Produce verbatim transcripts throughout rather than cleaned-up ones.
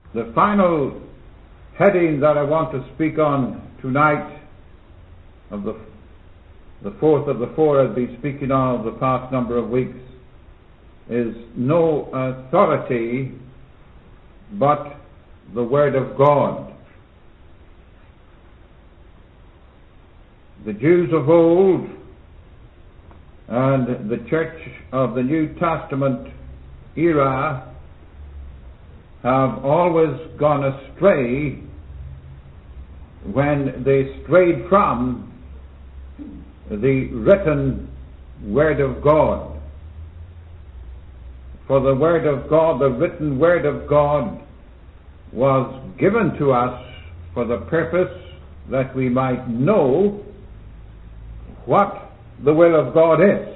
The final heading that I want to speak on tonight, of the the fourth of the four I've been speaking on over the past number of weeks, is no authority but the Word of God. The Jews of old and the Church of the New Testament era have always gone astray when they strayed from the written Word of God. For the Word of God, the written Word of God, was given to us for the purpose that we might know what the will of God is.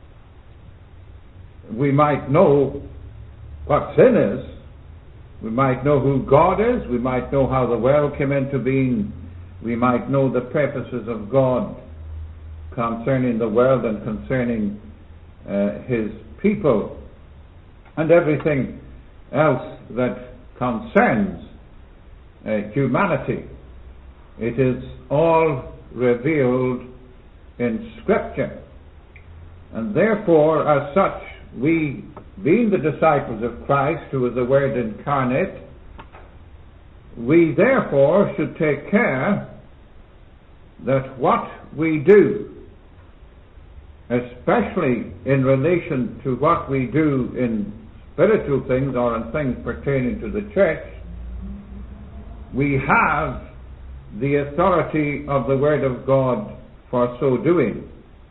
We might know what sin is. We might know who God is. We might know how the world came into being. We might know the purposes of God concerning the world and concerning uh, His people and everything else that concerns uh, humanity. It is all revealed in Scripture. And therefore, as such, we, being the disciples of Christ, who is the Word incarnate, we therefore should take care that what we do, especially in relation to what we do in spiritual things or in things pertaining to the church, we have the authority of the Word of God for so doing.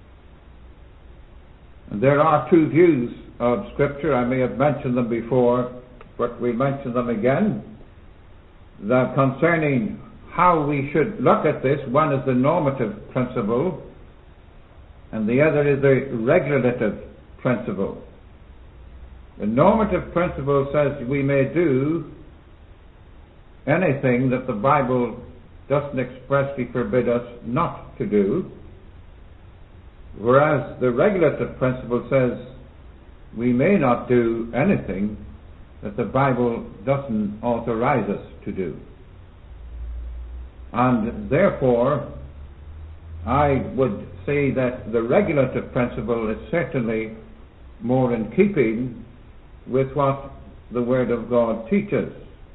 And there are two views of Scripture. I may have mentioned them before, but we mention them again. That concerning how we should look at this, one is the normative principle, and the other is the regulative principle. The normative principle says we may do anything that the Bible doesn't expressly forbid us not to do, whereas the regulative principle says we may not do anything that the Bible doesn't authorize us to do. And therefore, I would say that the regulative principle is certainly more in keeping with what the Word of God teaches.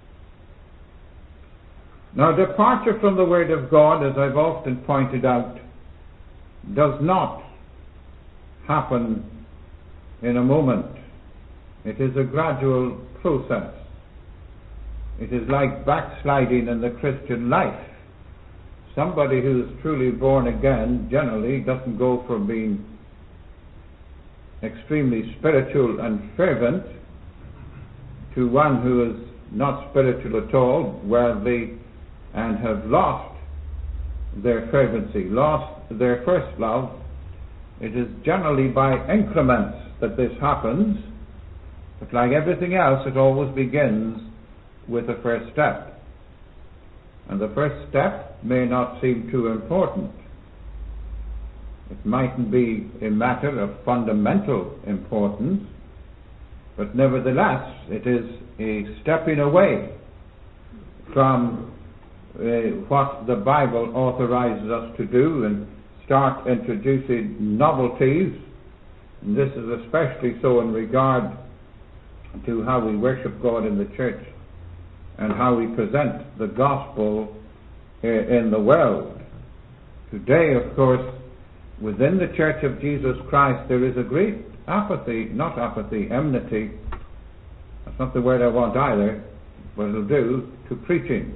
Now, departure from the Word of God, as I've often pointed out, does not happen in a moment. It is a gradual process. It is like backsliding in the Christian life. Somebody who is truly born again generally doesn't go from being extremely spiritual and fervent to one who is not spiritual at all, worldly, and have lost their fervency, lost their first love. It is generally by increments that this happens, but like everything else, it always begins with the first step. And the first step may not seem too important. It mightn't be a matter of fundamental importance, but nevertheless, it is a stepping away from uh, what the Bible authorizes us to do and start introducing novelties. And this is especially so in regard to how we worship God in the church and how we present the gospel uh, in the world. Today, of course, within the Church of Jesus Christ, there is a great apathy, not apathy, enmity. That's not the word I want either, but it'll do, to preaching.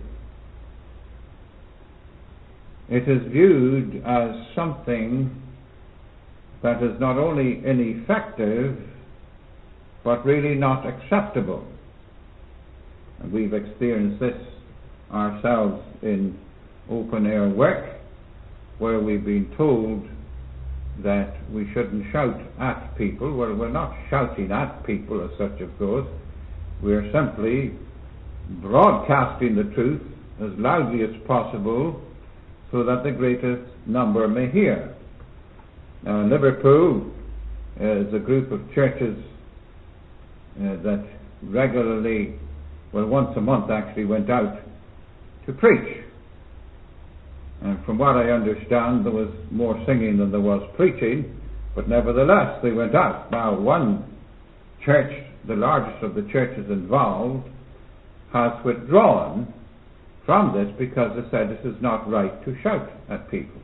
It is viewed as something that is not only ineffective, but really not acceptable. And we've experienced this ourselves in open air work, where we've been told that we shouldn't shout at people. Well, we're not shouting at people as such, of course. We're simply broadcasting the truth as loudly as possible so that the greatest number may hear. Now, in Liverpool uh, is a group of churches uh, that regularly well, once a month actually went out to preach. And from what I understand, there was more singing than there was preaching, but nevertheless they went out. Now, one church, the largest of the churches involved, has withdrawn from this because they said this is not right to shout at people.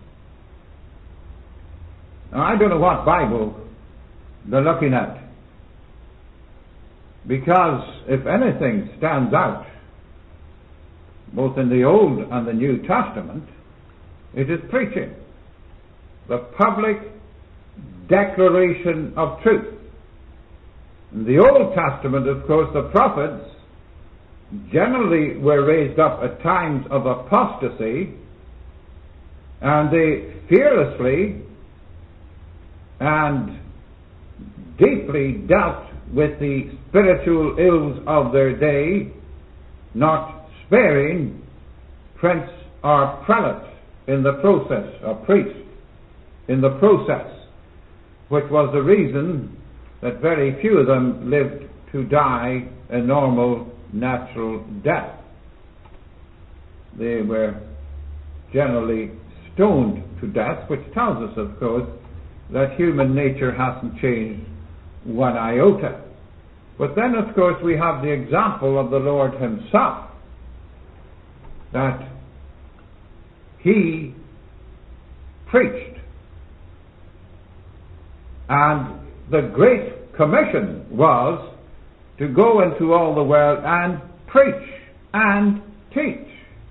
Now, I don't know what Bible they're looking at, because if anything stands out, both in the Old and the New Testament, it is preaching. The public declaration of truth. In the Old Testament, of course, the prophets generally were raised up at times of apostasy, and they fearlessly and deeply dealt with the spiritual ills of their day, not sparing prince or prelate in the process, or priest in the process, which was the reason that very few of them lived to die a normal, natural death. They were generally stoned to death, which tells us, of course, that human nature hasn't changed one iota. But then, of course, we have the example of the Lord himself, that he preached. And the Great Commission was to go into all the world and preach and teach.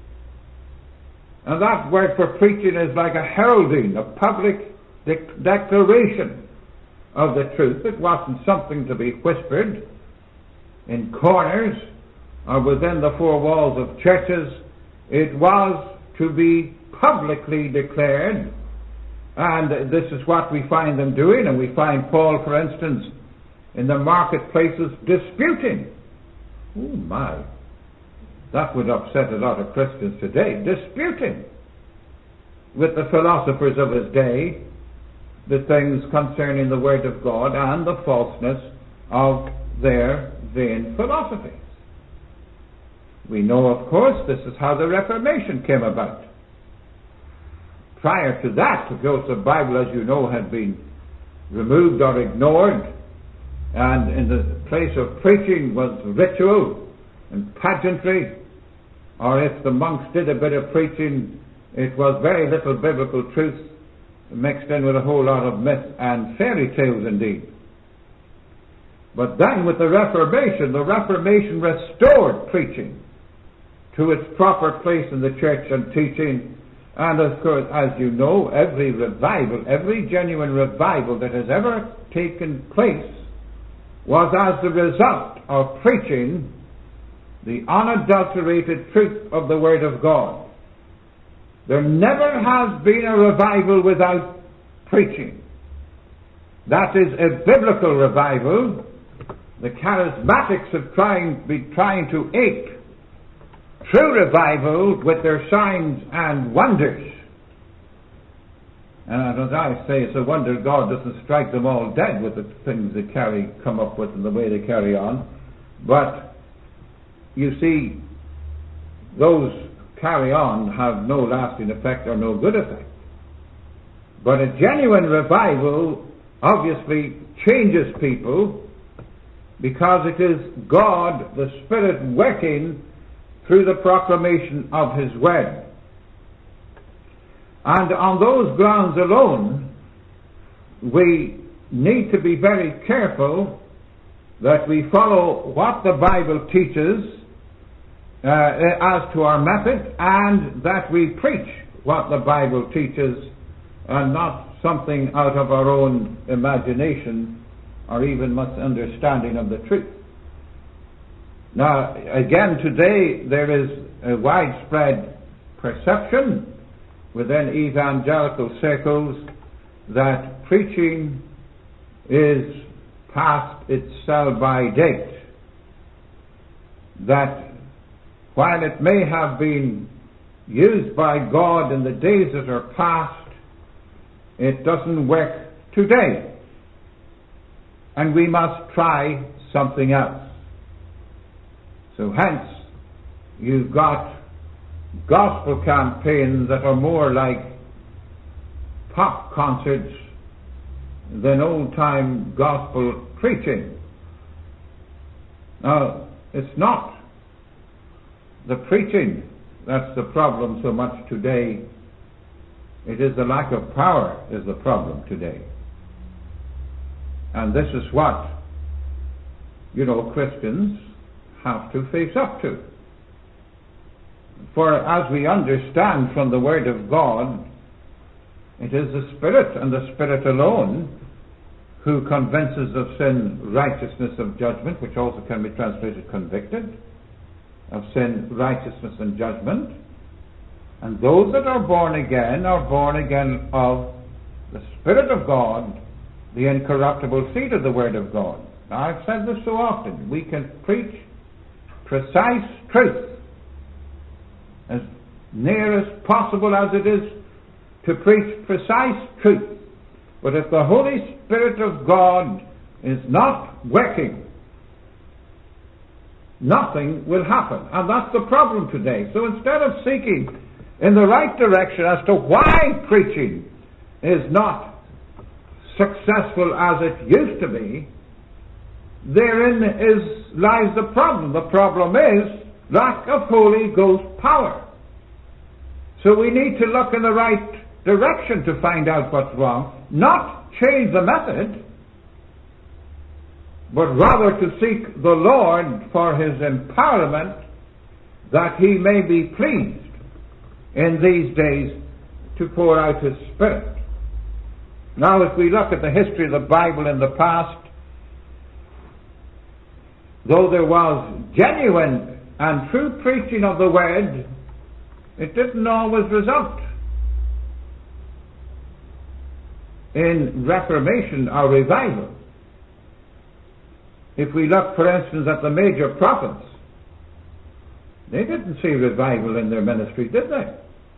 And that word for preaching is like a heralding, a public de- declaration of the truth. It wasn't something to be whispered in corners or within the four walls of churches. It was to be publicly declared, and this is what we find them doing. And we find Paul, for instance, in the marketplaces disputing. Oh my, that would upset a lot of Christians today. Disputing with the philosophers of his day the things concerning the Word of God and the falseness of their vain philosophies. We know, of course, this is how the Reformation came about. Prior to that, of course, the Bible, as you know, had been removed or ignored, and in the place of preaching was ritual and pageantry, or if the monks did a bit of preaching, it was very little biblical truth mixed in with a whole lot of myth and fairy tales indeed. But then with the Reformation, the Reformation restored preaching to its proper place in the church and teaching. And of course, as you know, every revival, every genuine revival that has ever taken place was as the result of preaching the unadulterated truth of the Word of God. There never has been a revival without preaching. That is a biblical revival. The charismatics have trying, been trying to ape true revival with their signs and wonders. And as I say, it's a wonder God doesn't strike them all dead with the things they carry, come up with and the way they carry on. But you see, those carry on have no lasting effect or no good effect. But a genuine revival obviously changes people, because it is God, the Spirit, working through the proclamation of His Word. And on those grounds alone, we need to be very careful that we follow what the Bible teaches uh, as to our method, and that we preach what the Bible teaches, and not something out of our own imagination or even misunderstanding of the truth. Now, again, today there is a widespread perception within evangelical circles that preaching is past its sell-by date. That while it may have been used by God in the days that are past, it doesn't work today. And we must try something else. So hence, you've got gospel campaigns that are more like pop concerts than old-time gospel preaching. Now, it's not the preaching that's the problem so much today. It is the lack of power is the problem today. And this is what, you know, Christians have to face up to. For as we understand from the Word of God, it is the Spirit and the Spirit alone who convinces of sin, righteousness, of judgment, which also can be translated convicted, of sin, righteousness, and judgment. And those that are born again are born again of the Spirit of God, the incorruptible seed of the Word of God. Now, I've said this so often. We can preach precise truth as near as possible as it is to preach precise truth. But if the Holy Spirit of God is not working, nothing will happen. And that's the problem today. So instead of seeking in the right direction as to why preaching is not successful as it used to be, therein is lies the problem. The problem is lack of Holy Ghost power. So we need to look in the right direction to find out what's wrong, not change the method, but rather to seek the Lord for His empowerment, that He may be pleased in these days to pour out His Spirit. Now, if we look at the history of the Bible in the past, though there was genuine and true preaching of the Word, it didn't always result in reformation or revival. If we look, for instance, at the major prophets, they didn't see revival in their ministry, did they?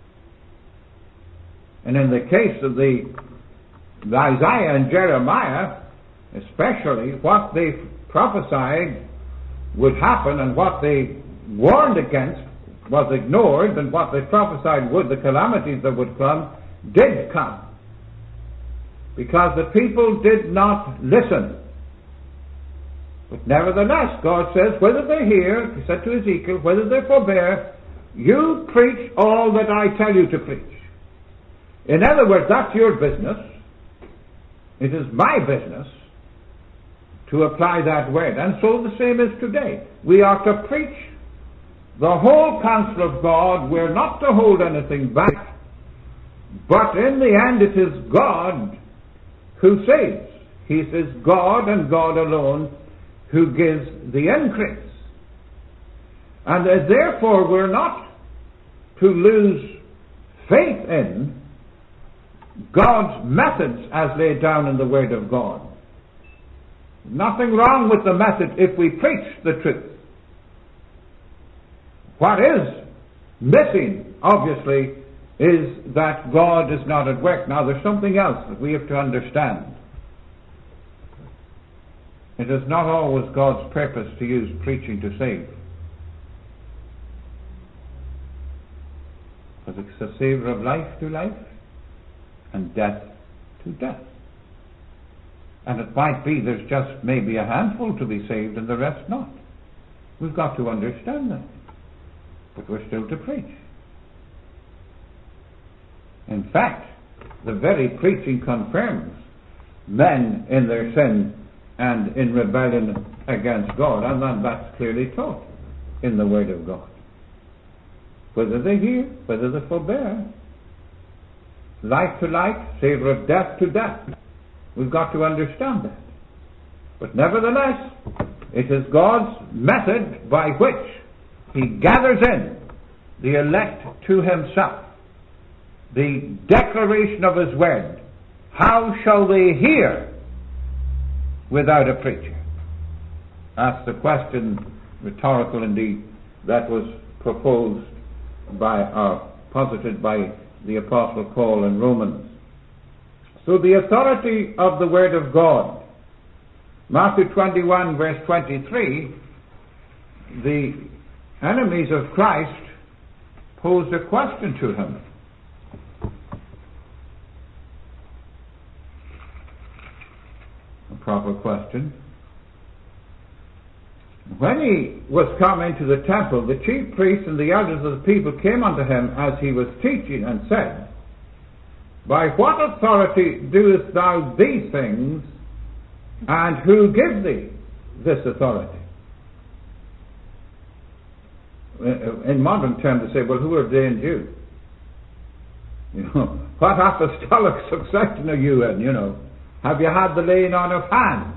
And in the case of the, the Isaiah and Jeremiah, especially, what they prophesied would happen and what they warned against was ignored, and what they prophesied would, the calamities that would come, did come. Because the people did not listen. But nevertheless, God says, whether they hear, He said to Ezekiel, whether they forbear, you preach all that I tell you to preach. In other words, that's your business. It is my business to apply that word. And so the same is today. We are to preach the whole counsel of God. We're not to hold anything back. But in the end, it is God who saves. He is God and God alone who gives the increase. And uh, therefore we're not to lose faith in God's methods as laid down in the Word of God. Nothing wrong with the method if we preach the truth. What is missing, obviously, is that God is not at work. Now, there's something else that we have to understand. It is not always God's purpose to use preaching to save. Because it's a saver of life to life and death to death. And it might be there's just maybe a handful to be saved and the rest not. We've got to understand that. But we're still to preach. In fact, the very preaching confirms men in their sin and in rebellion against God, and then that's clearly taught in the Word of God. Whether they hear, whether they forbear, like to like, savor of death to death. We've got to understand that. But nevertheless, it is God's method by which He gathers in the elect to Himself. The declaration of His Word. How shall they hear without a preacher? That's the question, rhetorical indeed, that was proposed by, or posited by the Apostle Paul in Romans. So the authority of the Word of God. Matthew twenty-one verse twenty-three the enemies of Christ posed a question to him. A proper question. When he was come into the temple, the chief priests and the elders of the people came unto him as he was teaching, and said, By what authority doest thou these things, and who gives thee this authority? In modern terms, they say, well, who ordained you? You know, what apostolic succession are you in, you know? Have you had the laying on of hands?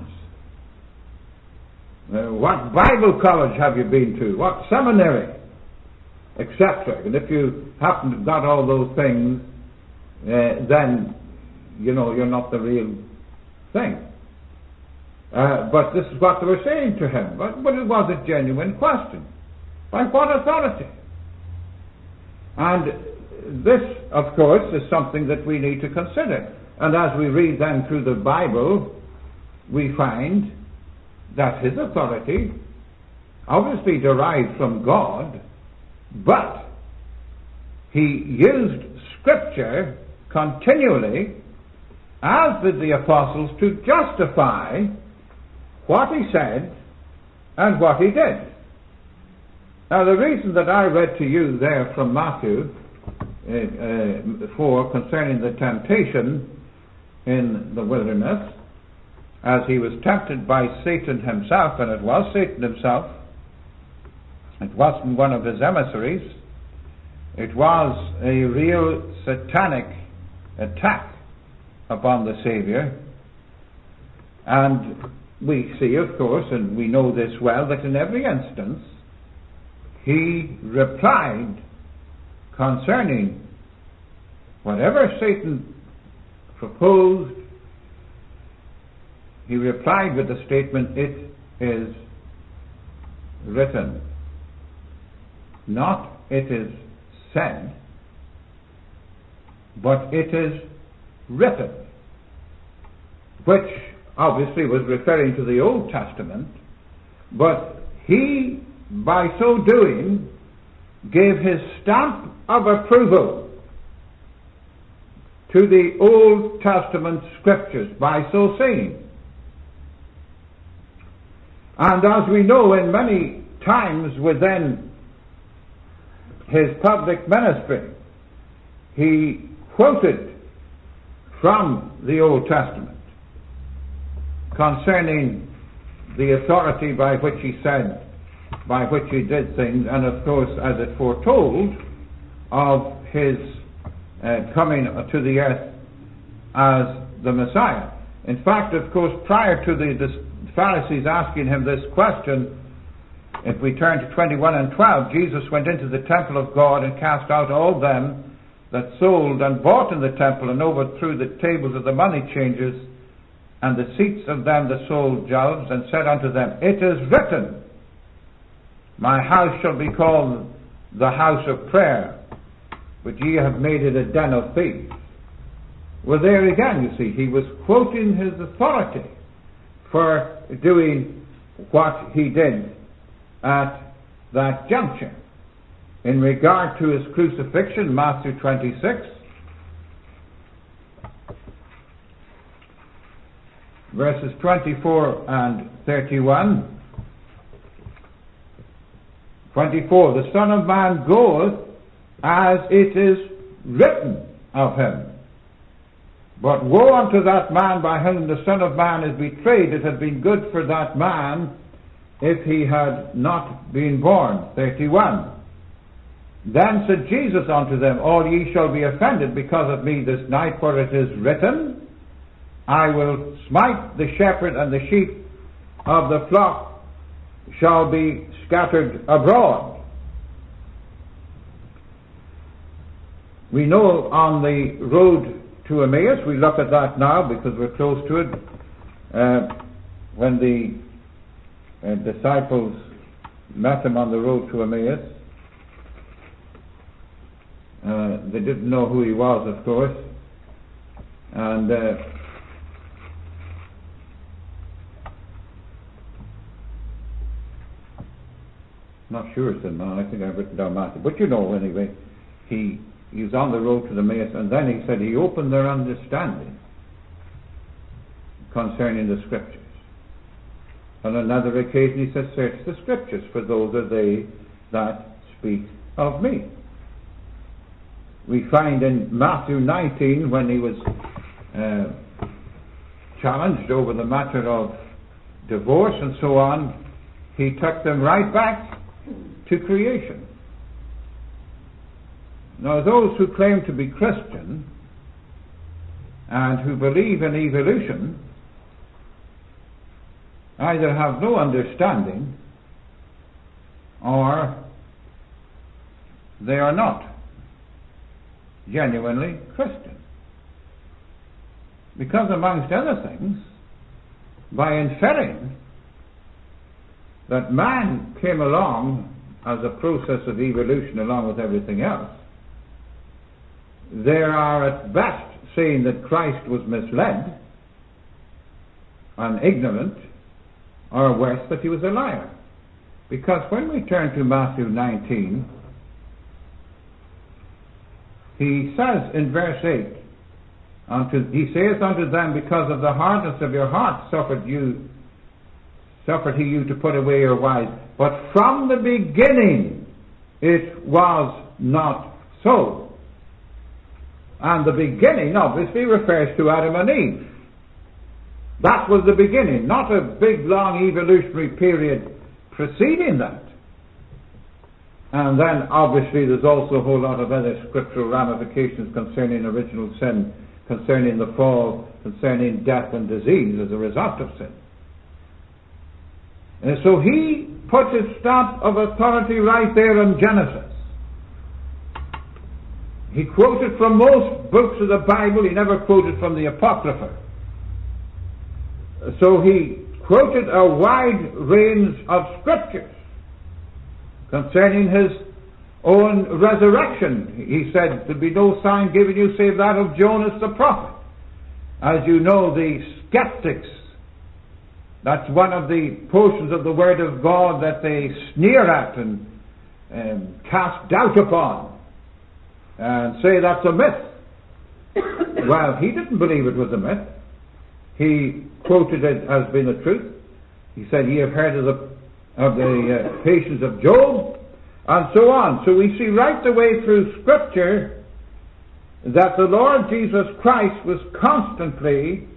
Uh, what Bible college have you been to? What seminary? Etc. And if you happen to have got all those things, uh, then, you know, you're not the real thing. Uh, but this is what they were saying to him. But, but it was a genuine question. By what authority? And this, of course, is something that we need to consider. And as we read then through the Bible, we find that his authority obviously derived from God, but he used Scripture continually, as did the apostles, to justify what he said and what he did. Now, the reason that I read to you there from Matthew uh, uh, four concerning the temptation in the wilderness, as he was tempted by Satan himself, and it was Satan himself, it wasn't one of his emissaries, it was a real satanic attack upon the Savior. And we see, of course, and we know this well, that in every instance he replied concerning whatever Satan proposed. He replied with the statement, it is written. Not it is said, but it is written. Which obviously was referring to the Old Testament, but he, by so doing, gave his stamp of approval to the Old Testament Scriptures by so saying. And as we know, in many times within his public ministry, he quoted from the Old Testament concerning the authority by which he said, by which he did things, and of course as it foretold of his uh, coming to the earth as the Messiah. In fact, of course, prior to the, the Pharisees asking him this question, if we turn to twenty-one and twelve, Jesus went into the temple of God and cast out all them that sold and bought in the temple, and overthrew the tables of the money changers and the seats of them that sold doves, and said unto them, It is written, My house shall be called the house of prayer, but ye have made it a den of thieves. Well, there again, you see, he was quoting his authority for doing what he did at that juncture. In regard to his crucifixion, Matthew twenty-six, verses twenty-four and thirty-one. twenty-four, the Son of Man goeth as it is written of him. But woe unto that man by whom the Son of Man is betrayed. It had been good for that man if he had not been born. thirty-one. Then said Jesus unto them, All ye shall be offended because of me this night, for it is written, I will smite the shepherd, and the sheep of the flock shall be scattered abroad. We know on the road to Emmaus, we look at that now because we're close to it, uh, when the uh, disciples met him on the road to Emmaus. Uh, they didn't know who he was, of course, and uh, not sure it's in Matthew, I think I've written down Matthew, but you know anyway, he, he was on the road to the Emmaus, and then he said he opened their understanding concerning the Scriptures. On another occasion he says, search the Scriptures, for those are they that speak of me. We find in Matthew nineteen, when he was uh, challenged over the matter of divorce and so on, he took them right back to creation. Now, those who claim to be Christian and who believe in evolution either have no understanding or they are not genuinely Christian. Because, amongst other things, by inferring that man came along as a process of evolution along with everything else, they are at best saying that Christ was misled and ignorant, or worse, that he was a liar. Because when we turn to Matthew nineteen, he says in verse eight, unto, he saith unto them, because of the hardness of your heart suffered you suffered he you to put away your wives. But from the beginning it was not so. And the beginning obviously refers to Adam and Eve. That was the beginning, not a big long evolutionary period preceding that. And then obviously there's also a whole lot of other scriptural ramifications concerning original sin, concerning the fall, concerning death and disease as a result of sin. And so he put his stamp of authority right there in Genesis. He quoted from most books of the Bible, he never quoted from the Apocrypha. So he quoted a wide range of scriptures concerning his own resurrection. He said, there'll be no sign given you save that of Jonas the prophet. As you know, the skeptics, that's one of the portions of the Word of God that they sneer at and um, cast doubt upon and say that's a myth. Well, he didn't believe it was a myth. He quoted it as being the truth. He said, ye have heard of the of the uh, patience of Job, and so on. So we see right the way through Scripture that the Lord Jesus Christ was constantly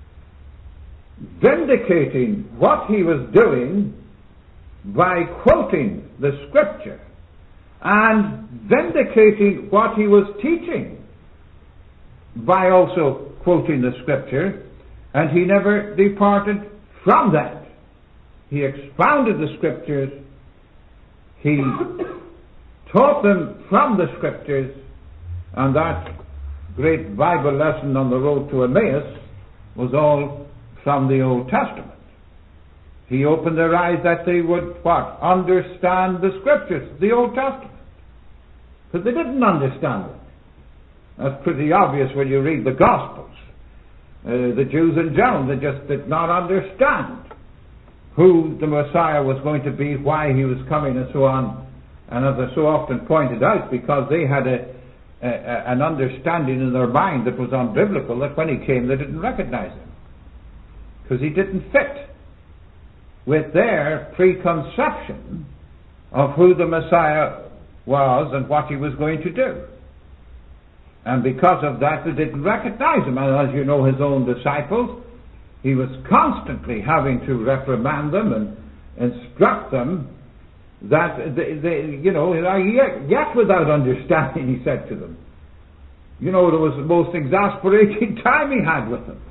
vindicating what he was doing by quoting the Scripture and vindicating what he was teaching by also quoting the Scripture, and he never departed from that. He expounded the Scriptures, he taught them from the Scriptures, and that great Bible lesson on the road to Emmaus was all from the Old Testament. He opened their eyes that they would, what? Understand the Scriptures, the Old Testament. Because they didn't understand it. That's pretty obvious when you read the Gospels. Uh, the Jews in general, they just did not understand who the Messiah was going to be, why he was coming, and so on. And as I so often pointed out, because they had a, a, an understanding in their mind that was unbiblical, that when he came they didn't recognize him. Because he didn't fit with their preconception of who the Messiah was and what he was going to do. And because of that, they didn't recognize him. And as you know, his own disciples, he was constantly having to reprimand them and instruct them that, they, they, you know, yet, yet without understanding, he said to them. You know, it was the most exasperating time he had with them.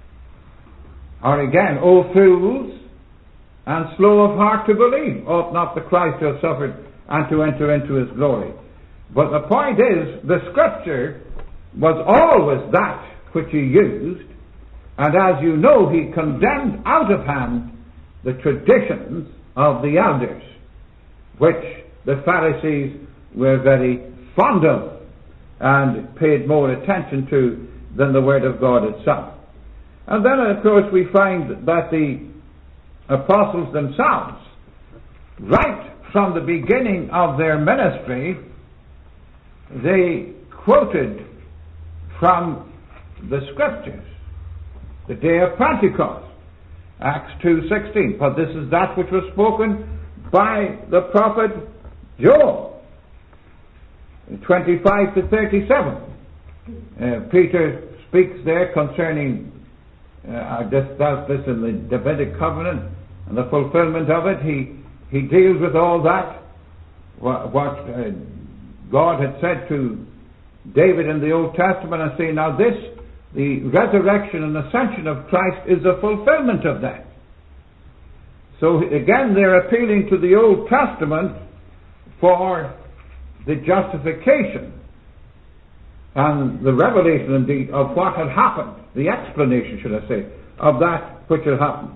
Or again, O fools, and slow of heart to believe, ought not the Christ to have suffered and to enter into his glory? But the point is, the Scripture was always that which he used, and as you know, he condemned out of hand the traditions of the elders, which the Pharisees were very fond of and paid more attention to than the Word of God itself. And then, of course, we find that the apostles themselves, right from the beginning of their ministry, they quoted from the Scriptures. The day of Pentecost, Acts two sixteen. For this is that which was spoken by the prophet Joel. twenty-five to thirty-seven. Uh, Peter speaks there concerning uh, this, does this in the Davidic covenant and the fulfillment of it. He he deals with all that, what, what uh, God had said to David in the Old Testament, and saying, now this, the resurrection and ascension of Christ, is a fulfillment of that. So again, they're appealing to the Old Testament for the justification and the revelation, indeed, of what had happened, the explanation, should I say, of that which had happened.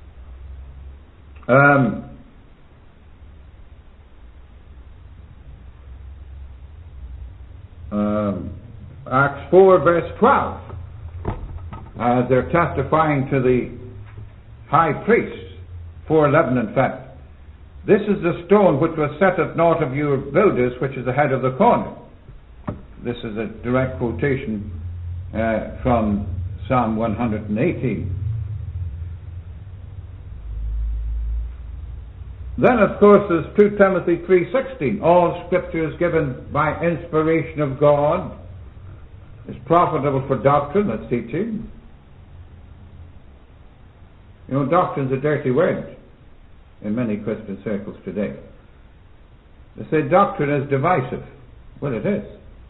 Um, um, Acts four, verse twelve, as they're testifying to the high priest, four eleven in fact, this is the stone which was set at naught of your builders, which is the head of the corner. This is a direct quotation uh, from Psalm one hundred eighteen. Then, of course, there's two Timothy three sixteen. All Scripture is given by inspiration of God, is profitable for doctrine, that's teaching. You know, doctrine's a dirty word in many Christian circles today. They say doctrine is divisive. Well, it is.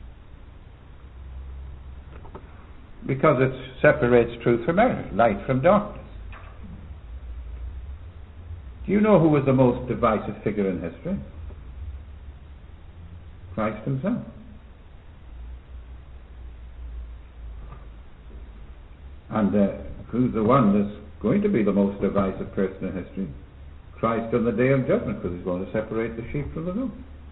Because it separates truth from error, light from darkness. Do you know who was the most divisive figure in history? Christ himself. And uh, who's the one that's going to be the most divisive person in history? Christ on the day of judgment, because he's going to separate the sheep from the goats.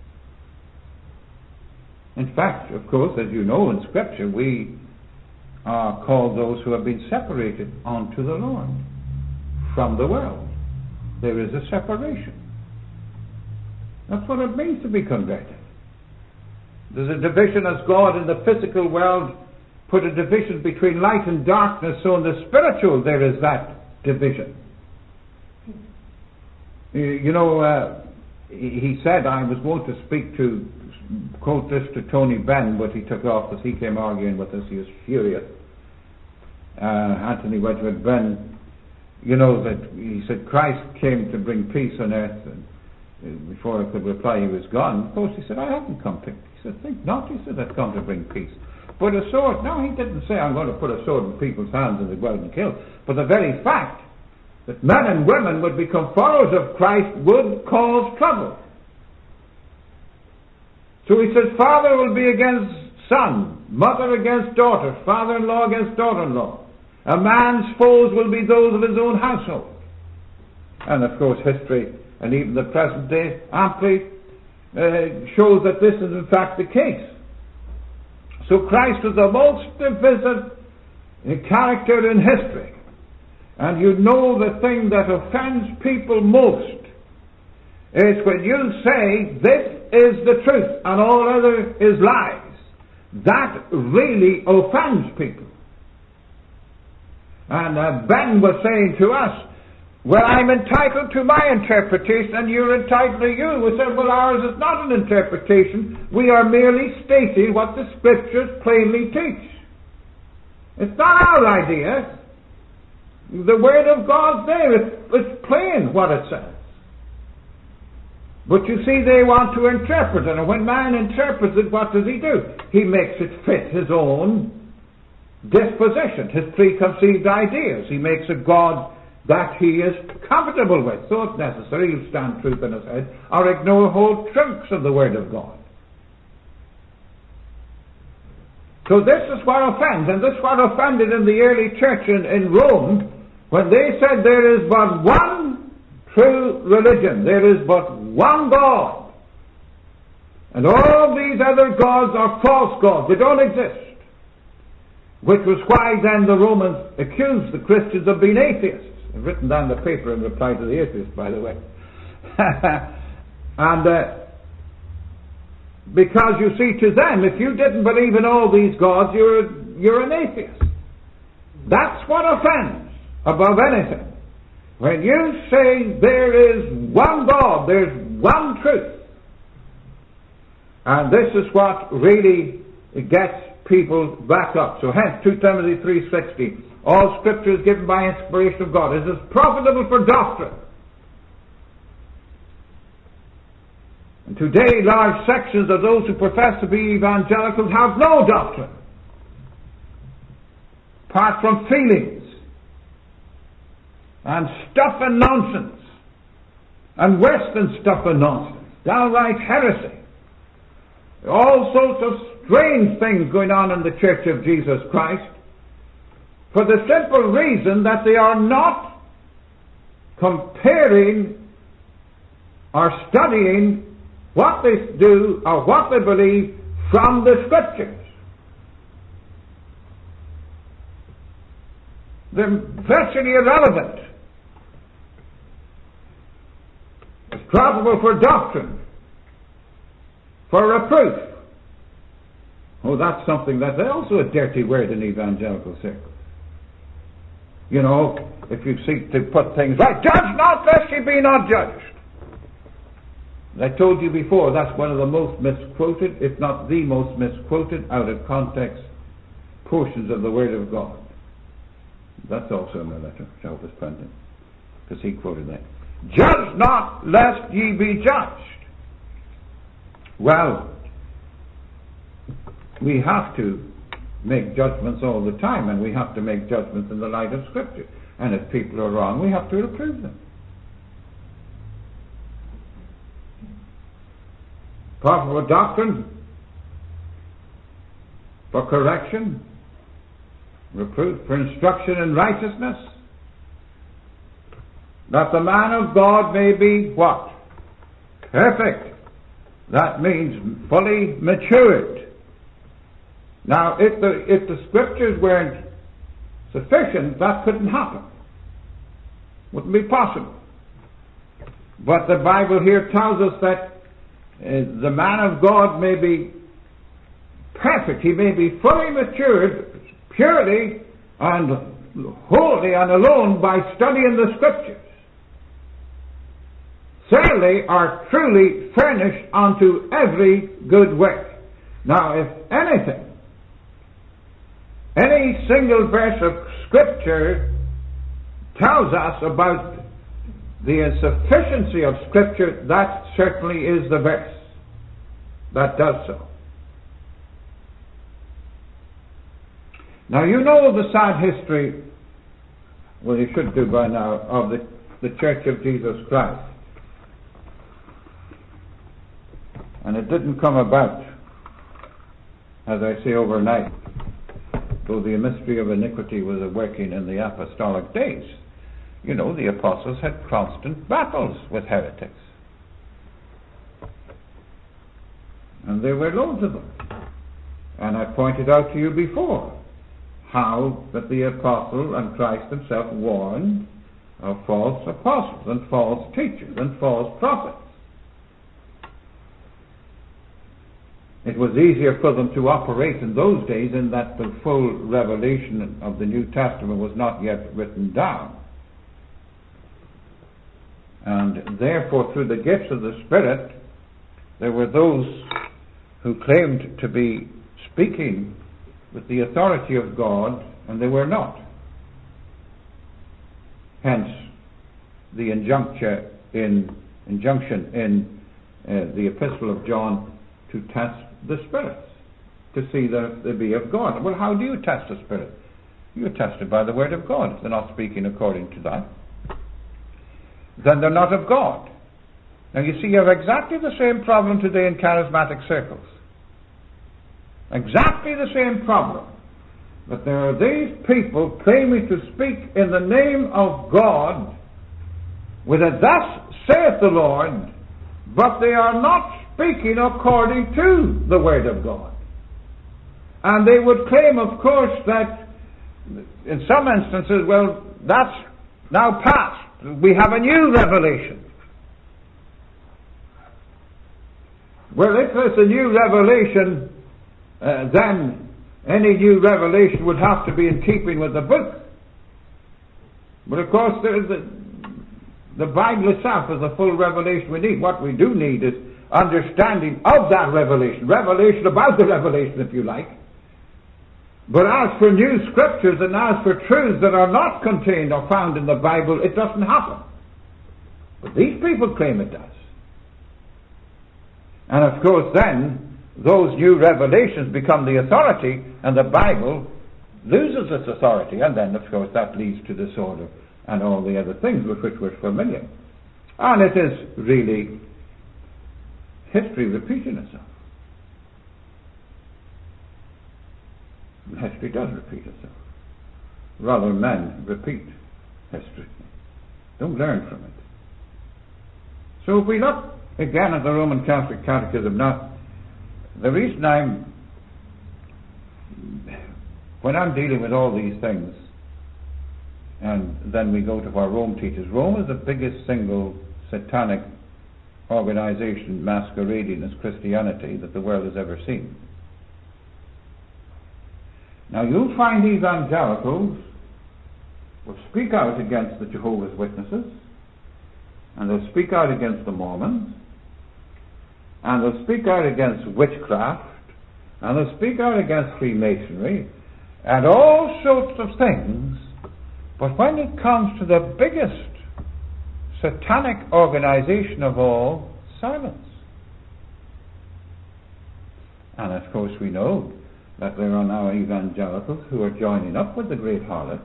In fact, of course, as you know in Scripture, we are called those who have been separated unto the Lord from the world. There is a separation. That's what it means to be converted. There's a division, as God in the physical world put a division between light and darkness, so in the spiritual there is that division. You know, uh, he said, I was going to speak to, quote this to Tony Benn, but he took off because he came arguing with us. He was furious. Uh, Anthony Wedgwood Benn, you know, that he said Christ came to bring peace on earth, and before I could reply he was gone. Of course, he said, I haven't come to, he said, think not, he said, I've come to bring peace. But a sword, no, he didn't say I'm going to put a sword in people's hands and they go out and kill. But the very fact that men and women would become followers of Christ would cause trouble. So he says, father will be against son, mother against daughter, father-in-law against daughter-in-law. A man's foes will be those of his own household. And of course history, and even the present day, amply uh, shows that this is in fact the case. So Christ was the most divisive character in history. And you know the thing that offends people most is when you say this is the truth and all other is lies. That really offends people. And uh, Ben was saying to us, well, I'm entitled to my interpretation and you're entitled to you. We said, well, ours is not an interpretation. We are merely stating what the Scriptures plainly teach. It's not our idea. The Word of God's there. It's, it's plain what it says. But you see, they want to interpret it. And when man interprets it, what does he do? He makes it fit his own disposition, his preconceived ideas. He makes a God that he is comfortable with. So it's necessary he'll stand truth in his head or ignore whole chunks of the Word of God. So this is what offends, and this is what offended in the early church in, in Rome, when they said there is but one true religion, there is but one God, and all these other gods are false gods, they don't exist. Which was why then the Romans accused the Christians of being atheists. I've written down the paper in reply to the atheists, by the way. And uh, because you see, to them, if you didn't believe in all these gods, you're, you're an atheist. That's what offends above anything. When you say there is one God, there's one truth. And this is what really gets people back up. So hence two Timothy three sixty, all Scripture is given by inspiration of God. It is profitable for doctrine. And today large sections of those who profess to be evangelicals have no doctrine, apart from feelings and stuff and nonsense and Western stuff and nonsense, downright heresy. All sorts of strange things going on in the Church of Jesus Christ, for the simple reason that they are not comparing or studying what they do or what they believe from the Scriptures. They're virtually irrelevant. It's profitable for doctrine, for reproof. Oh, that's something that's also a dirty word in evangelical circles. You know, if you seek to put things right, judge not lest ye be not judged. As I told you before, that's one of the most misquoted, if not the most misquoted, out of context portions of the Word of God. That's also in the letter, Shelf is printed, because he quoted that. Judge not lest ye be judged. Well, we have to make judgments all the time, and we have to make judgments in the light of Scripture. And if people are wrong, we have to reprove them. Profitable doctrine, for correction, reproof, for instruction in righteousness, that the man of God may be what? Perfect. That means fully matured. Now, if the, if the Scriptures weren't sufficient, that couldn't happen. Wouldn't be possible. But the Bible here tells us that uh, the man of God may be perfect. He may be fully matured, purely and wholly and alone by studying the Scriptures. Thoroughly or truly furnished unto every good work. Now, if anything, any single verse of Scripture tells us about the insufficiency of Scripture, that certainly is the verse that does so. Now, you know the sad history, well, you should do by now, of the, the Church of Jesus Christ. And it didn't come about, as I say, overnight, though the mystery of iniquity was a working in the apostolic days. You know, the apostles had constant battles with heretics. And there were loads of them. And I pointed out to you before how that the apostle and Christ himself warned of false apostles and false teachers and false prophets. It was easier for them to operate in those days in that the full revelation of the New Testament was not yet written down. And therefore, through the gifts of the Spirit, there were those who claimed to be speaking with the authority of God, and they were not. Hence, the injunction in, injunction in uh, the Epistle of John to test the spirits, to see that they be of God. Well, how do you test a spirit? You test it by the Word of God. If they're not speaking according to that, then they're not of God. Now you see, you have exactly the same problem today in charismatic circles. Exactly the same problem. But there are these people claiming to speak in the name of God with a thus saith the Lord, but they are not speaking according to the Word of God. And they would claim, of course, that in some instances, well, that's now past. We have a new revelation. Well, if there's a new revelation, uh, then any new revelation would have to be in keeping with the book. But of course, there is a, the Bible itself is the full revelation we need. What we do need is understanding of that revelation. Revelation about the revelation, if you like. But as for new scriptures and as for truths that are not contained or found in the Bible, it doesn't happen. But these people claim it does. And of course then, those new revelations become the authority, and the Bible loses its authority, and then of course that leads to disorder and all the other things with which we're familiar. And it is really history repeating itself. History does repeat itself. Rather, men repeat history. Don't learn from it. So if we look again at the Roman Catholic Catechism, now, the reason I'm, when I'm dealing with all these things, and then we go to what Rome teaches, Rome is the biggest single satanic organization masquerading as Christianity that the world has ever seen. Now you'll find evangelicals will speak out against the Jehovah's Witnesses, and they'll speak out against the Mormons, and they'll speak out against witchcraft, and they'll speak out against Freemasonry, and all sorts of things. But when it comes to the biggest satanic organization of all, silence. And of course we know that there are now evangelicals who are joining up with the great harlot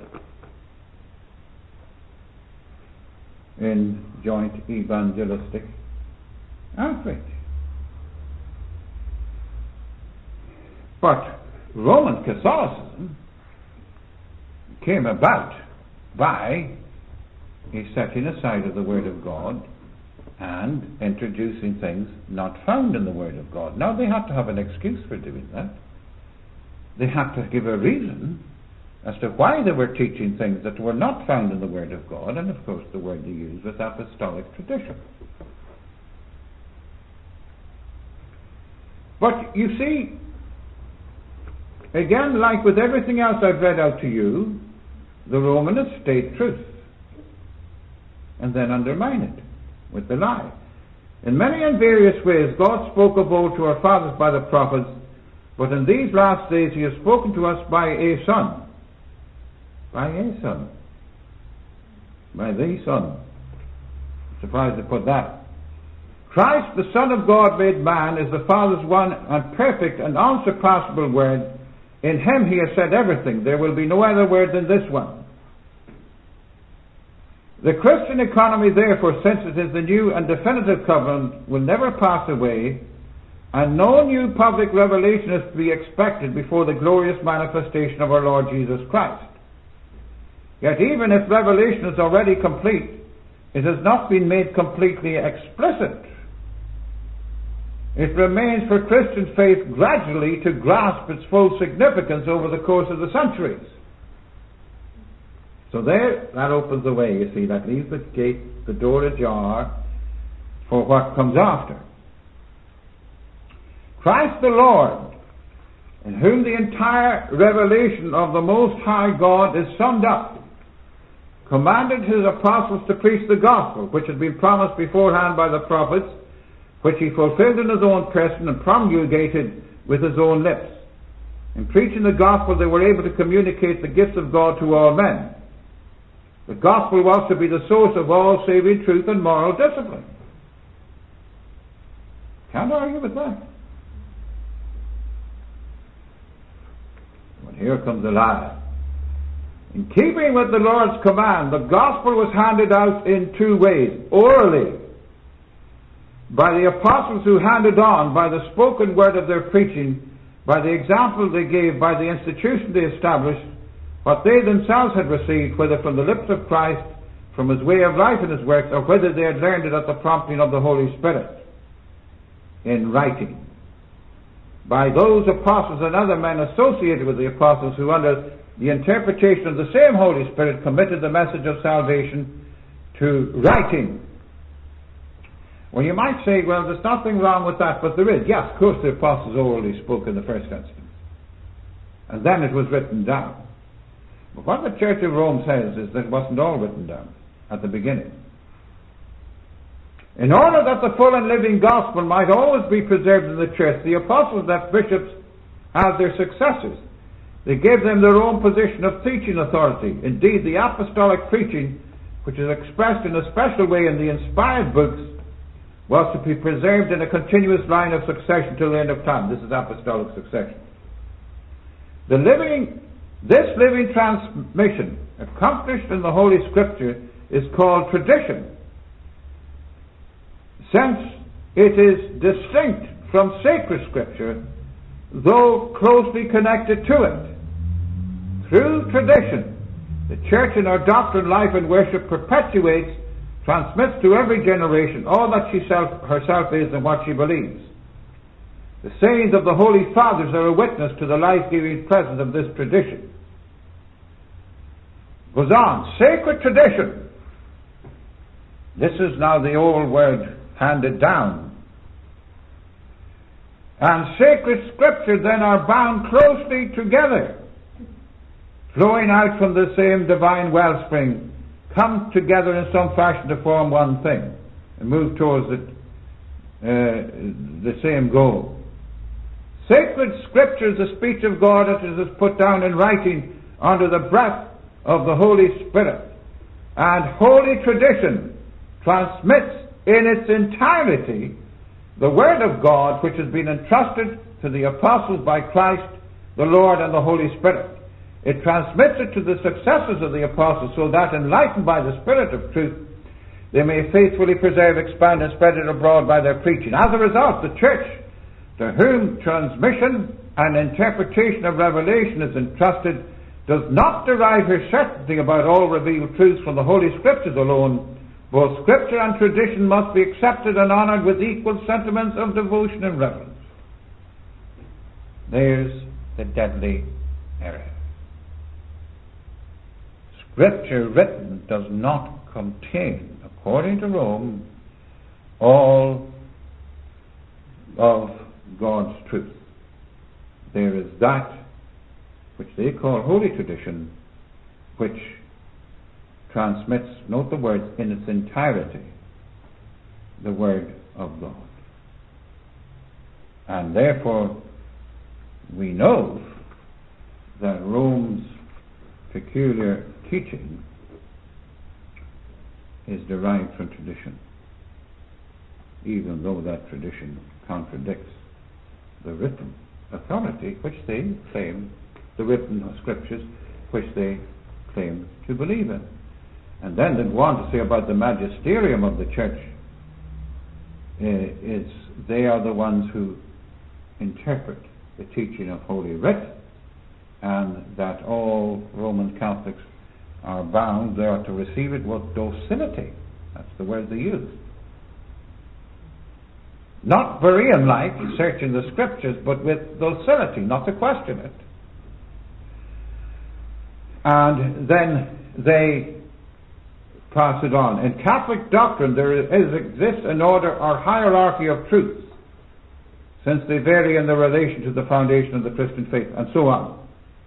in joint evangelistic outrage. But Roman Catholicism came about by a setting aside of the Word of God and introducing things not found in the Word of God. Now they had to have an excuse for doing that. They had to give a reason as to why they were teaching things that were not found in the Word of God, and of course the word they used was apostolic tradition. But you see, again, like with everything else I've read out to you, the Romanists state truth and then undermine it with the lie. In many and various ways God spoke of old to our fathers by the prophets, but in these last days he has spoken to us by a Son. By a Son. By the Son. I'm surprised to put that. Christ, the Son of God made man, is the Father's one and perfect and unsurpassable word. In him he has said everything. There will be no other word than this one. The Christian economy, therefore, since it is the new and definitive covenant, will never pass away, and no new public revelation is to be expected before the glorious manifestation of our Lord Jesus Christ. Yet even if revelation is already complete, it has not been made completely explicit. It remains for Christian faith gradually to grasp its full significance over the course of the centuries. So there, that opens the way, you see, that leaves the gate, the door ajar for what comes after. Christ the Lord, in whom the entire revelation of the Most High God is summed up, commanded his apostles to preach the gospel, which had been promised beforehand by the prophets, which he fulfilled in his own person and promulgated with his own lips. In preaching the gospel, they were able to communicate the gifts of God to all men. The gospel was to be the source of all saving truth and moral discipline. Can't argue with that. But here comes the lie. In keeping with the Lord's command, the gospel was handed out in two ways. Orally, by the apostles who handed on, by the spoken word of their preaching, by the example they gave, by the institution they established, what they themselves had received, whether from the lips of Christ, from his way of life and his works, or whether they had learned it at the prompting of the Holy Spirit, in writing. By those apostles and other men associated with the apostles who, under the interpretation of the same Holy Spirit, committed the message of salvation to writing. Well, you might say, well, there's nothing wrong with that, but there is. Yes, of course, the apostles orally spoke in the first instance. And then it was written down. But what the Church of Rome says is that it wasn't all written down at the beginning. In order that the full and living gospel might always be preserved in the church, the apostles left bishops as their successors. They gave them their own position of teaching authority. Indeed, the apostolic preaching, which is expressed in a special way in the inspired books, was to be preserved in a continuous line of succession till the end of time. This is apostolic succession. The living, this living transmission, accomplished in the Holy Scripture, is called tradition, since it is distinct from sacred Scripture, though closely connected to it. Through tradition, the Church in her doctrine, life, and worship perpetuates, transmits to every generation all that she self, herself is and what she believes. The sayings of the Holy Fathers are a witness to the life-giving presence of this tradition. Goes on, sacred tradition. This is now the old word handed down. And sacred Scripture then are bound closely together, flowing out from the same divine wellspring, come together in some fashion to form one thing and move towards it, uh, the same goal. Sacred Scripture is the speech of God as it is put down in writing under the breath of the Holy Spirit. And holy tradition transmits in its entirety the Word of God, which has been entrusted to the apostles by Christ, the Lord, and the Holy Spirit. It transmits it to the successors of the apostles, so that, enlightened by the Spirit of truth, they may faithfully preserve, expand, and spread it abroad by their preaching. As a result, the Church, to whom transmission and interpretation of revelation is entrusted, does not derive her certainty about all revealed truths from the Holy Scriptures alone. Both Scripture and tradition must be accepted and honoured with equal sentiments of devotion and reverence. There's the deadly error. Scripture written does not contain, according to Rome, all of God's truth. There is that which they call holy tradition, which transmits, note the words, in its entirety, the Word of God. And therefore, we know that Rome's peculiar teaching is derived from tradition, even though that tradition contradicts the written authority which they claim, the written scriptures which they claim to believe in. And then they go on to say about the magisterium of the church, uh, is they are the ones who interpret the teaching of Holy Writ, and that all Roman Catholics are bound, they are to receive it with docility. That's the word they use. Not Berean-like, searching the Scriptures, but with docility, not to question it. And then they pass it on. In Catholic doctrine there is, exists an order or hierarchy of truths, since they vary in their relation to the foundation of the Christian faith, and so on.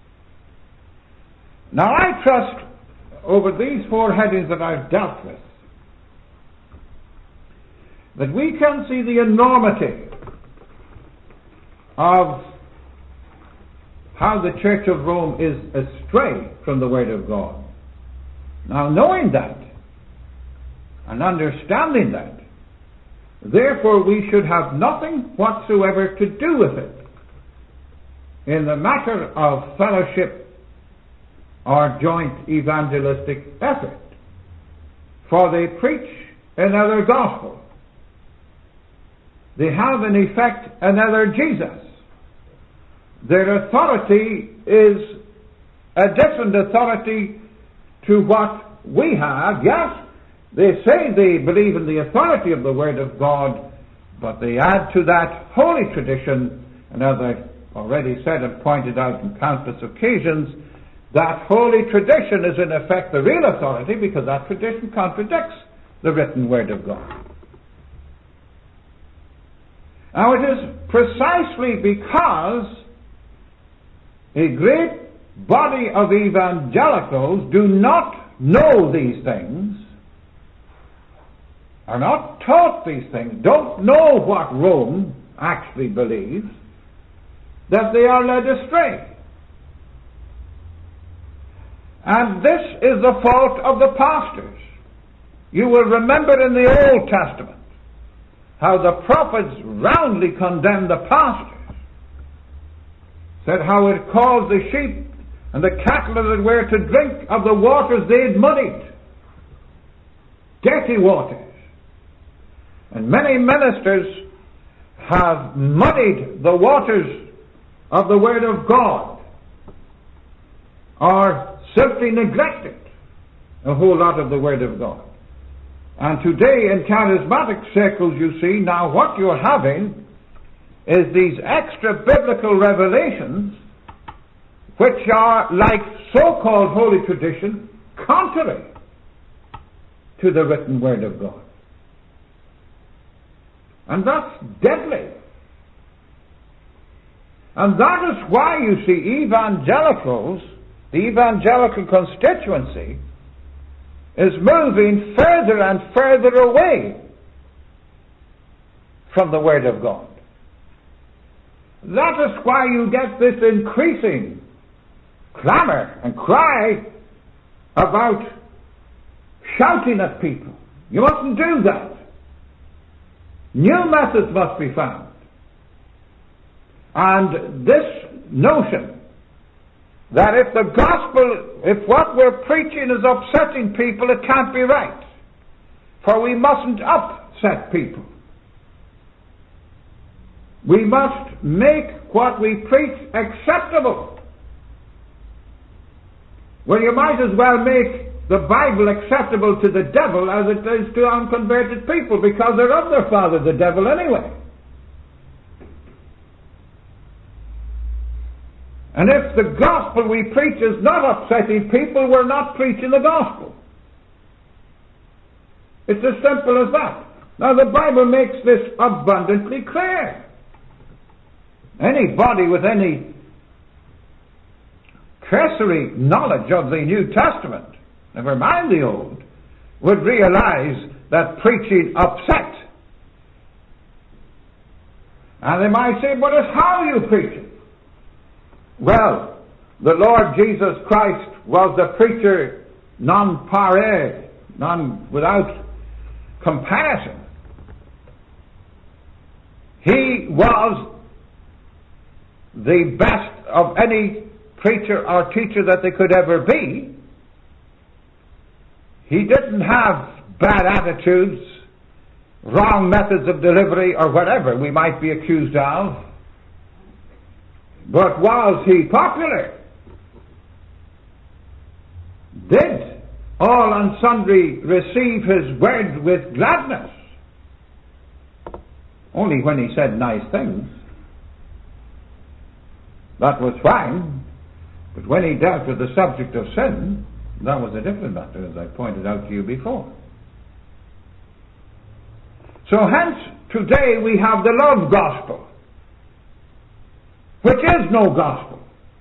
Now I trust, over these four headings that I've dealt with, that we can see the enormity of how the Church of Rome is astray from the Word of God. Now, knowing that and understanding that, therefore we should have nothing whatsoever to do with it in the matter of fellowship or joint evangelistic effort, for they preach another gospel. They have in effect another Jesus. Their authority is a different authority to what we have. Yes, they say they believe in the authority of the Word of God, but they add to that holy tradition, and as I've already said and pointed out on countless occasions, that holy tradition is in effect the real authority, because that tradition contradicts the written Word of God. Now it is precisely because a great body of evangelicals do not know these things, are not taught these things, don't know what Rome actually believes, that they are led astray. And this is the fault of the pastors. You will remember in the Old Testament how the prophets roundly condemned the pastors, said how it caused the sheep and the cattle as it were to drink of the waters they had muddied, dirty waters. And many ministers have muddied the waters of the Word of God, or simply neglected a whole lot of the Word of God. And today in charismatic circles, you see, now what you're having is these extra biblical revelations which are, like so-called holy tradition, contrary to the written Word of God. And that's deadly. And that is why you see evangelicals, the evangelical constituency, is moving further and further away from the Word of God. That is why you get this increasing clamor and cry about shouting at people. You mustn't do that. New methods must be found. And this notion that if the gospel, if what we're preaching is upsetting people, it can't be right. For we mustn't upset people. We must make what we preach acceptable. Well, you might as well make the Bible acceptable to the devil as it is to unconverted people, because they're of their father, the devil, anyway. And if the gospel we preach is not upsetting people, we're not preaching the gospel. It's as simple as that. Now the Bible makes this abundantly clear. Anybody with any cursory knowledge of the New Testament, never mind the Old, would realize that preaching upset. And they might say, but it's how you preach it. Well, the Lord Jesus Christ was the preacher non pare, non without comparison. He was the best of any preacher or teacher that they could ever be. He didn't have bad attitudes, wrong methods of delivery, or whatever we might be accused of. But was he popular? Did all and sundry receive his word with gladness? Only when he said nice things. That was fine. But when he dealt with the subject of sin, that was a different matter, as I pointed out to you before. So hence, today we have the love gospel, which is no gospel.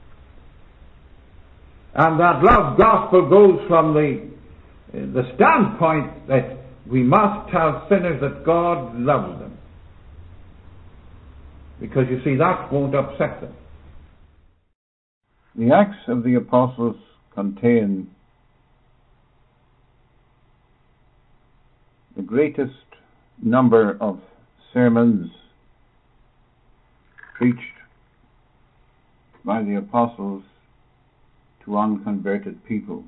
And that love gospel goes from the, the standpoint that we must tell sinners that God loves them. Because you see, that won't upset them. The Acts of the Apostles contain the greatest number of sermons preached by the apostles to unconverted people.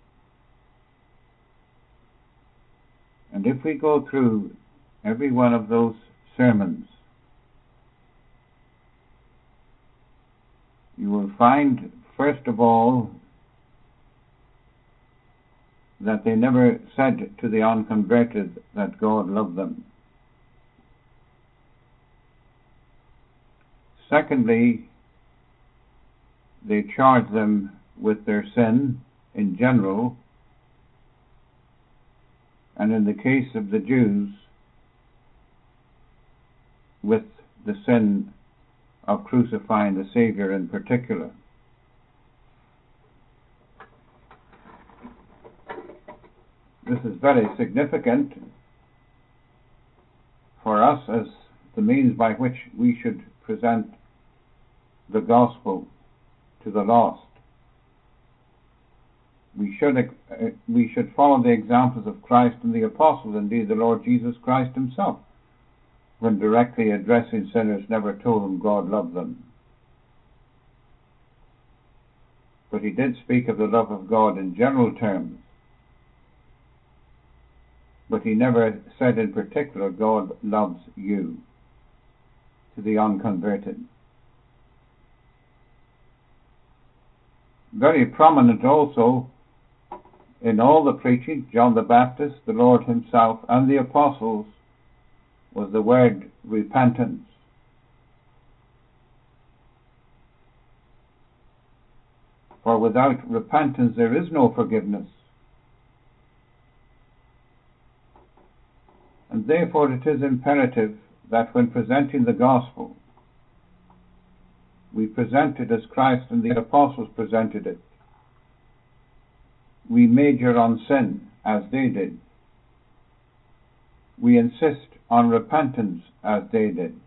And if we go through every one of those sermons, you will find, first of all, that they never said to the unconverted that God loved them. Secondly, they charged them with their sin in general, and in the case of the Jews, with the sin of crucifying the Saviour in particular. This is very significant for us as the means by which we should present the gospel to the lost. We should, uh, we should follow the examples of Christ and the apostles, indeed the Lord Jesus Christ himself, when directly addressing sinners, never told them God loved them. But he did speak of the love of God in general terms. But he never said in particular, God loves you, to the unconverted. Very prominent also in all the preaching, John the Baptist, the Lord himself, and the apostles, was the word repentance. For without repentance there is no forgiveness. And therefore it is imperative that when presenting the gospel, we present it as Christ and the apostles presented it. We major on sin as they did. We insist on repentance as they did.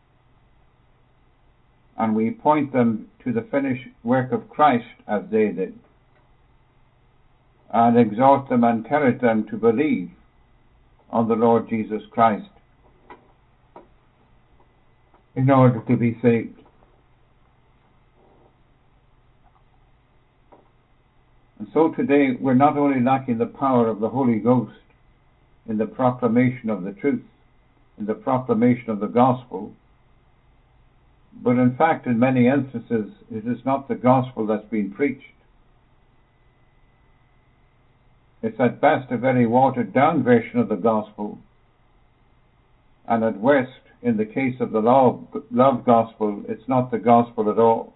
And we point them to the finished work of Christ as they did. And exhort them and encourage them to believe on the Lord Jesus Christ in order to be saved. And so today we're not only lacking the power of the Holy Ghost in the proclamation of the truth, in the proclamation of the gospel, but in fact in many instances it is not the gospel that's being preached. It's at best a very watered down version of the gospel, and at worst, in the case of the love, love gospel, it's not the gospel at all.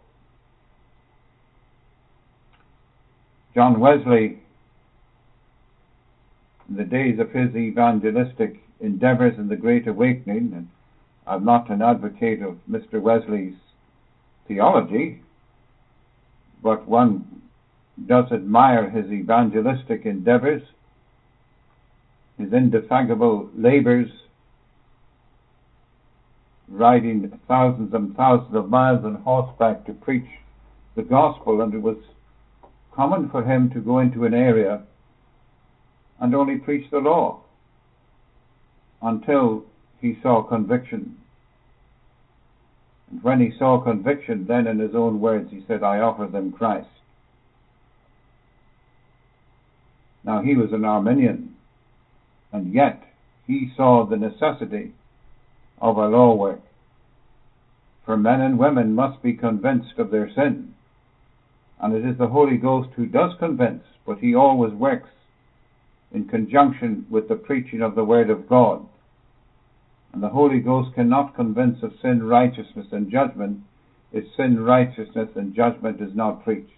John Wesley, in the days of his evangelistic endeavours in the Great Awakening, and I'm not an advocate of Mister Wesley's theology, but one does admire his evangelistic endeavours, his indefatigable labours, riding thousands and thousands of miles on horseback to preach the gospel, and it was common for him to go into an area and only preach the law until he saw conviction. And when he saw conviction, then in his own words he said, I offer them Christ. Now he was an Arminian, and yet he saw the necessity of a law work. For men and women must be convinced of their sin. And it is the Holy Ghost who does convince, but he always works in conjunction with the preaching of the Word of God. And the Holy Ghost cannot convince of sin, righteousness, and judgment if sin, righteousness, and judgment is not preached.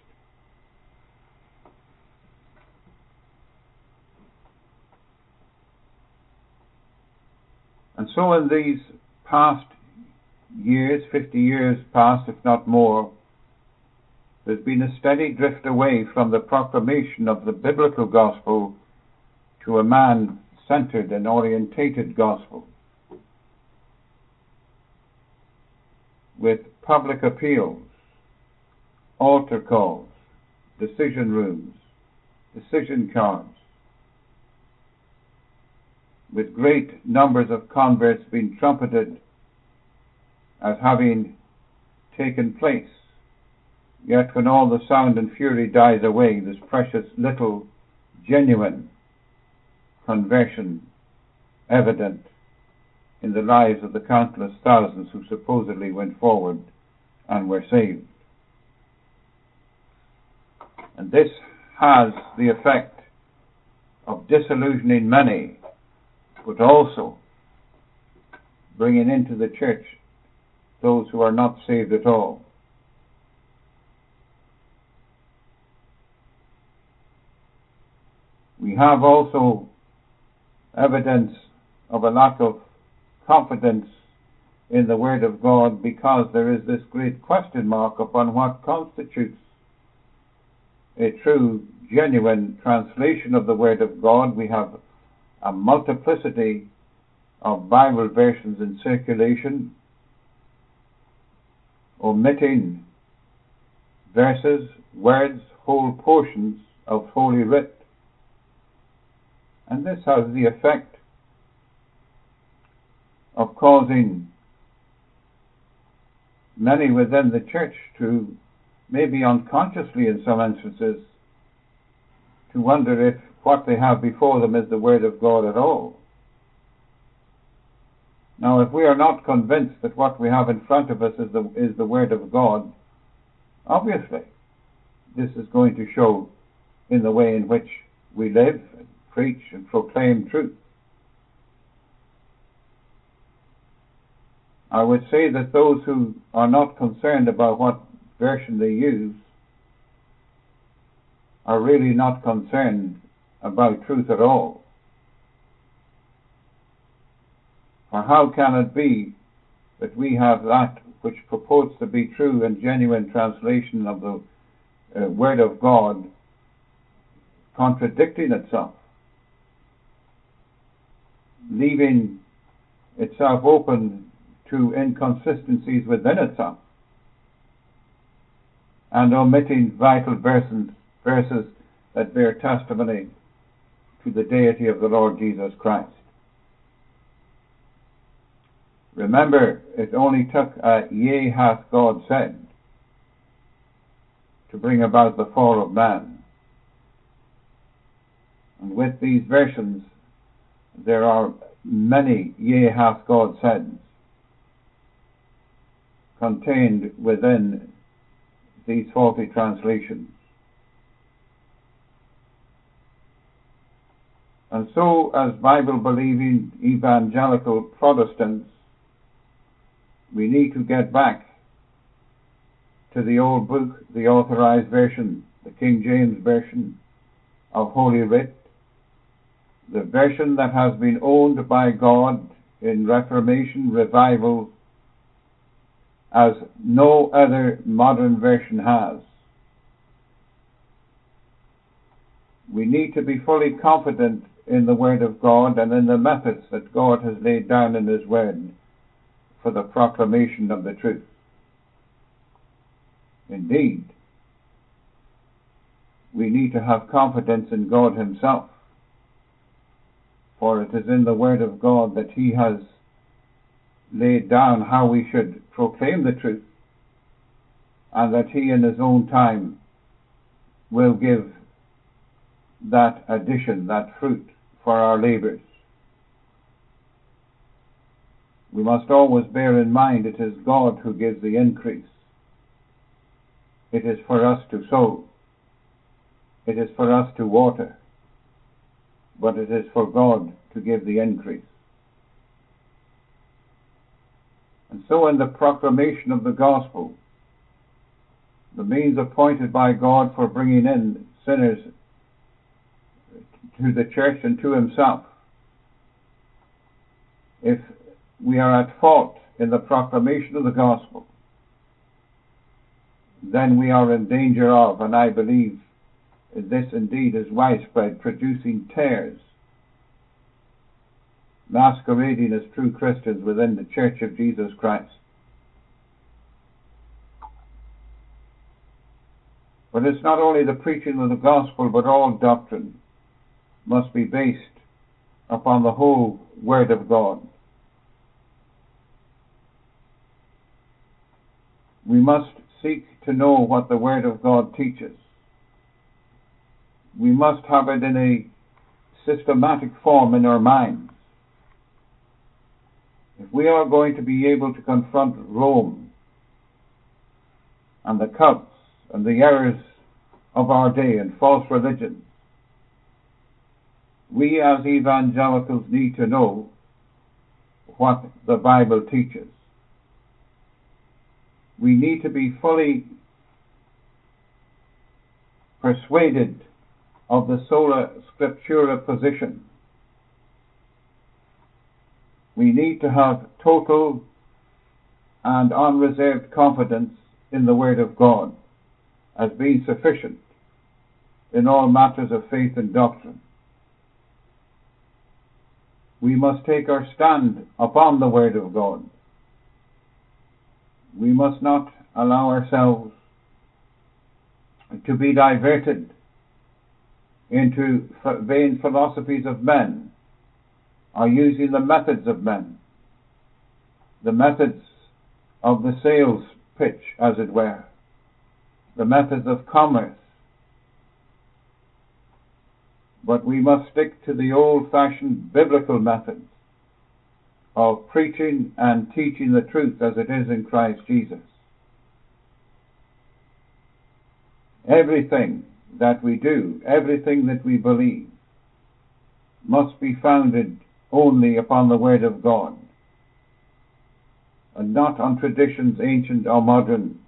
And so in these past years, fifty years past, if not more, there's been a steady drift away from the proclamation of the biblical gospel to a man-centered and orientated gospel, with public appeals, altar calls, decision rooms, decision cards, with great numbers of converts being trumpeted as having taken place. Yet when all the sound and fury dies away, there's precious little genuine conversion evident in the lives of the countless thousands who supposedly went forward and were saved. And this has the effect of disillusioning many, but also bringing into the church those who are not saved at all. We have also evidence of a lack of confidence in the Word of God, because there is this great question mark upon what constitutes a true, genuine translation of the Word of God. We have a multiplicity of Bible versions in circulation, omitting verses, words, whole portions of Holy Writ. And this has the effect of causing many within the church to, maybe unconsciously in some instances, to wonder if what they have before them is the Word of God at all. Now, if we are not convinced that what we have in front of us is the, is the Word of God, obviously this is going to show in the way in which we live and preach and proclaim truth. I would say that those who are not concerned about what version they use are really not concerned about truth at all. For how can it be that we have that which purports to be true and genuine translation of the uh, Word of God contradicting itself, leaving itself open to inconsistencies within itself, and omitting vital verses, verses that bear testimony to the deity of the Lord Jesus Christ? Remember, it only took a "yea hath God said" to bring about the fall of man. And with these versions, there are many "yea hath God said" contained within these faulty translations. And so, as Bible-believing evangelical Protestants, we need to get back to the old book, the authorized version, the King James Version of Holy Writ, the version that has been owned by God in Reformation, Revival, as no other modern version has. We need to be fully confident in the Word of God and in the methods that God has laid down in His Word for the proclamation of the truth. Indeed, we need to have confidence in God Himself, for it is in the Word of God that He has laid down how we should proclaim the truth, and that He in His own time will give that addition, that fruit for our labors. We must always bear in mind it is God who gives the increase. It is for us to sow. It is for us to water. But it is for God to give the increase. And so in the proclamation of the gospel, the means appointed by God for bringing in sinners to the church and to Himself, if we are at fault in the proclamation of the gospel, then we are in danger of, and I believe this indeed is widespread, producing tares, masquerading as true Christians within the Church of Jesus Christ. But it's not only the preaching of the gospel, but all doctrine must be based upon the whole Word of God. We must seek to know what the Word of God teaches. We must have it in a systematic form in our minds. If we are going to be able to confront Rome and the cults and the errors of our day and false religions, we as evangelicals need to know what the Bible teaches. We need to be fully persuaded of the sola scriptura position. We need to have total and unreserved confidence in the Word of God as being sufficient in all matters of faith and doctrine. We must take our stand upon the Word of God. We must not allow ourselves to be diverted into vain philosophies of men, or using the methods of men, the methods of the sales pitch, as it were, the methods of commerce. But we must stick to the old-fashioned biblical methods of preaching and teaching the truth as it is in Christ Jesus. Everything that we do, everything that we believe, must be founded only upon the Word of God, and not on traditions ancient or modern.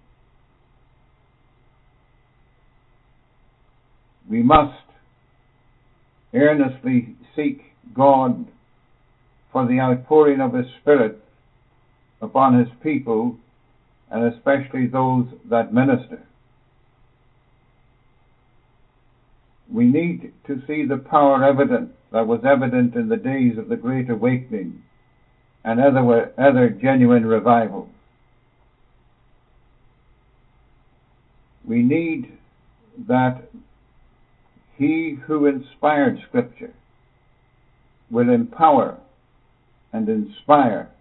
We must earnestly seek God for the outpouring of His Spirit upon His people, and especially those that minister. We need to see the power evident that was evident in the days of the Great Awakening and other, other genuine revivals. We need that He who inspired Scripture will empower and inspire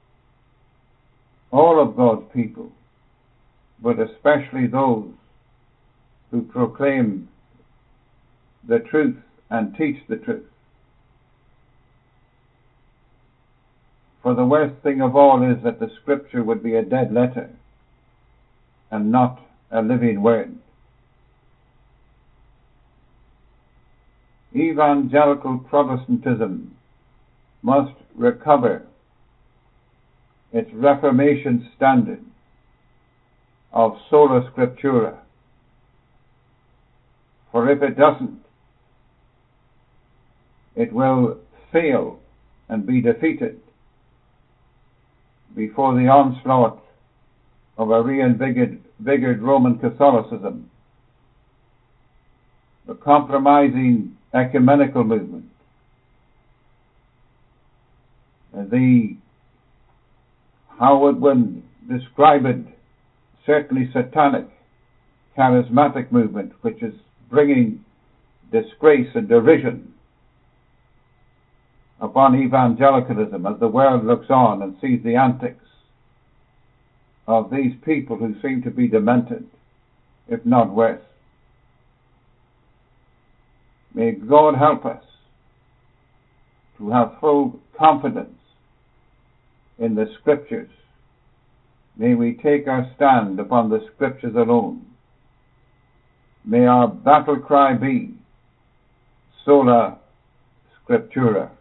all of God's people, but especially those who proclaim the truth and teach the truth. For the worst thing of all is that the Scripture would be a dead letter and not a living word. Evangelical Protestantism must recover its Reformation standard of sola scriptura. For if it doesn't, it will fail and be defeated before the onslaught of a reinvigorated Roman Catholicism, the compromising ecumenical movement, the, how would one describe it, certainly satanic, charismatic movement, which is bringing disgrace and derision upon evangelicalism as the world looks on and sees the antics of these people who seem to be demented, if not worse. May God help us to have full confidence in the Scriptures. May we take our stand upon the Scriptures alone. May our battle cry be sola scriptura.